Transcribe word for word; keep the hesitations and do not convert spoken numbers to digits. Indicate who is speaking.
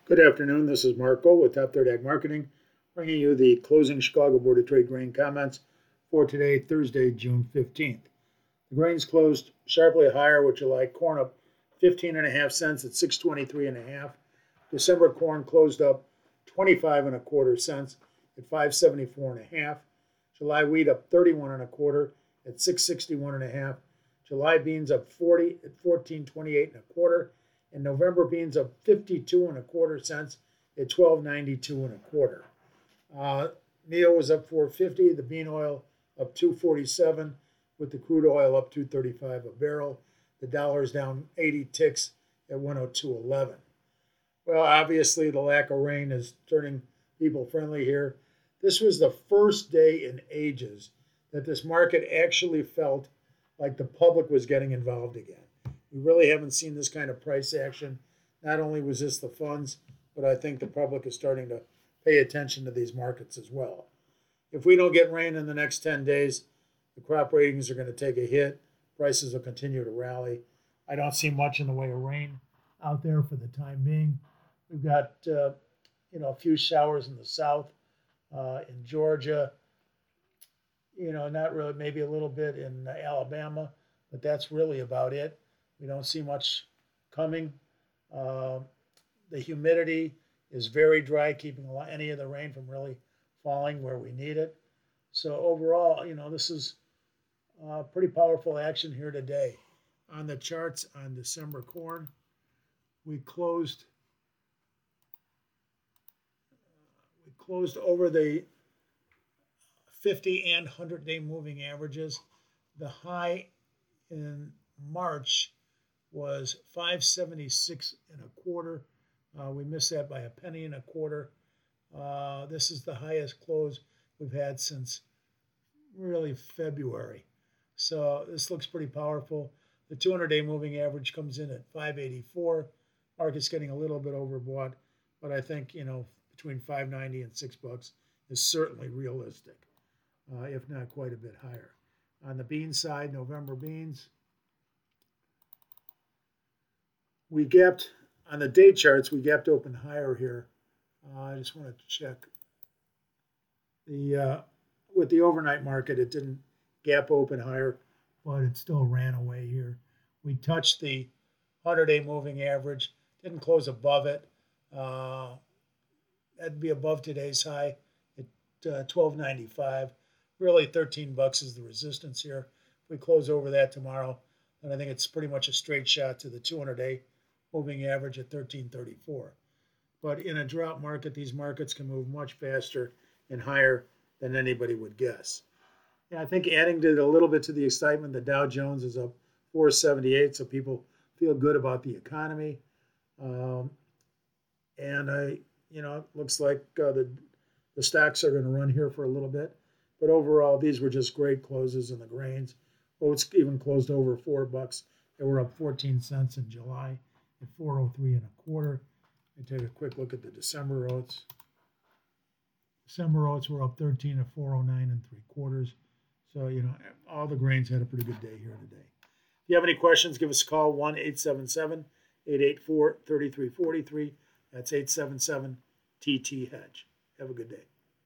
Speaker 1: Good afternoon. This is Marco with Top Third Ag Marketing, bringing you the closing Chicago Board of Trade grain comments for today, Thursday, June fifteenth. The grains closed sharply higher with July corn up fifteen and a half cents at six twenty-three and a half. December corn closed up twenty-five and a quarter cents at five seventy-four and a half. July wheat up thirty-one and a quarter at six sixty-one and a half. July beans up forty at fourteen twenty-eight and a quarter. And November beans up fifty-two and a quarter cents at twelve ninety-two and a quarter. Uh, meal was up four fifty. The bean oil up two forty-seven, with the crude oil up two thirty-five a barrel. The dollar's down eighty ticks at one oh two eleven. Well, obviously the lack of rain is turning people friendly here. This was the first day in ages that this market actually felt like the public was getting involved again. We really haven't seen this kind of price action. Not only was this the funds, but I think the public is starting to pay attention to these markets as well. If we don't get rain in the next ten days, the crop ratings are going to take a hit. Prices will continue to rally. I don't see much in the way of rain out there for the time being. We've got uh, you know, a few showers in the south, uh, in Georgia, you know, not really, maybe a little bit in Alabama, but that's really about it. We don't see much coming. Uh, the humidity is very dry, keeping a lot, any of the rain from really falling where we need it. So overall, you know, this is uh, pretty powerful action here today. On the charts on December corn, we closed we closed over the fifty and one hundred day moving averages. The high in March was five seventy-six and a quarter. Uh, we missed that by a penny and a quarter. Uh, this is the highest close we've had since really February. So this looks pretty powerful. The two hundred day moving average comes in at five eighty-four. Market's getting a little bit overbought, but I think, you know, between five ninety and six bucks is certainly realistic, uh, if not quite a bit higher. On the bean side, November beans, we gapped on the day charts. We gapped open higher here. Uh, I just want to check the uh, with the overnight market. It didn't gap open higher, but it still ran away here. We touched the one hundred day moving average. Didn't close above it. Uh, that'd be above today's high at uh, twelve ninety-five. Really, thirteen bucks is the resistance here. If we close over that tomorrow, then I think it's pretty much a straight shot to the two hundred day moving average at thirteen thirty-four. But in a drought market, these markets can move much faster and higher than anybody would guess. Yeah, I think adding to it a little bit to the excitement, the Dow Jones is up four seventy-eight, so people feel good about the economy. Um, and I, you know, it looks like uh, the the stocks are going to run here for a little bit. But overall, these were just great closes in the grains. Oats even closed over four bucks. They were up fourteen cents in July at four oh three and a quarter. And take a quick look at the December oats. December oats were up thirteen at four oh nine and three quarters. So, you know, all the grains had a pretty good day here today. If you have any questions, give us a call, one eight seven seven, eight eight four, three three four three. That's eight seven seven T T Hedge. Have a good day.